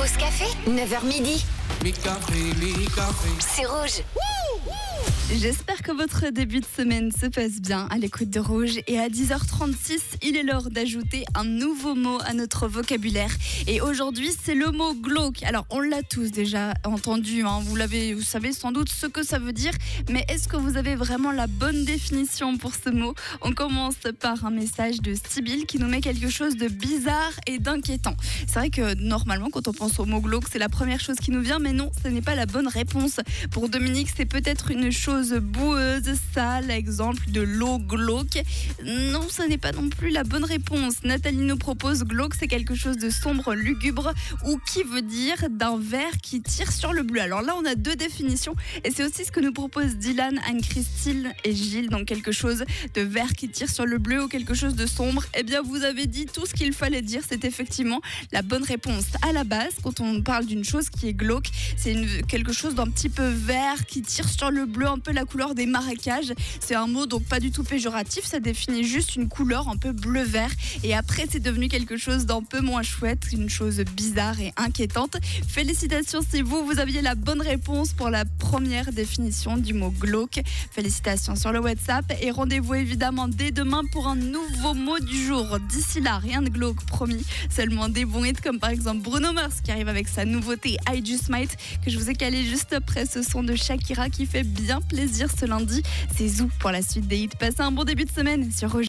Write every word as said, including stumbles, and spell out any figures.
Pause café, neuf heures midi. C'est Rouge. J'espère que votre début de semaine se passe bien à l'écoute de Rouge. Et à dix heures trente-six, il est l'heure d'ajouter un nouveau mot à notre vocabulaire. Et aujourd'hui, c'est le mot glauque. Alors, on l'a tous déjà entendu, hein. vous, l'avez, vous savez sans doute ce que ça veut dire. Mais est-ce que vous avez vraiment la bonne définition pour ce mot ? On commence par un message de Sibylle qui nous met quelque chose de bizarre et d'inquiétant. C'est vrai que normalement, quand on pense au mot glauque, c'est la première chose qui nous vient. Mais non, ce n'est pas la bonne réponse. Pour Dominique, c'est peut-être une chose boueuse, sale, exemple de l'eau glauque. Non, ce n'est pas non plus la bonne réponse. Nathalie nous propose glauque, c'est quelque chose de sombre, lugubre ou qui veut dire d'un verre qui tire sur le bleu. Alors là, on a deux définitions et c'est aussi ce que nous propose Dylan, Anne-Christine et Gilles. Donc quelque chose de vert qui tire sur le bleu ou quelque chose de sombre. Eh bien, vous avez dit tout ce qu'il fallait dire. C'est effectivement la bonne réponse. À la base, quand on parle d'une chose qui est glauque, c'est une, quelque chose d'un petit peu vert qui tire sur le bleu, un peu la couleur des marécages. C'est un mot donc pas du tout péjoratif, ça définit juste une couleur un peu bleu-vert et après c'est devenu quelque chose d'un peu moins chouette, une chose bizarre et inquiétante. Félicitations si vous, vous aviez la bonne réponse pour la première définition du mot glauque. Félicitations sur le WhatsApp et rendez-vous évidemment dès demain pour un nouveau mot du jour. D'ici là, rien de glauque, promis, seulement des bons hits comme par exemple Bruno Mars qui arrive avec sa nouveauté I Just Might que je vous ai calé juste après ce son de Shakira qui fait bien plaisir ce lundi. C'est Zou pour la suite des hits. Passez un bon début de semaine sur Rouge.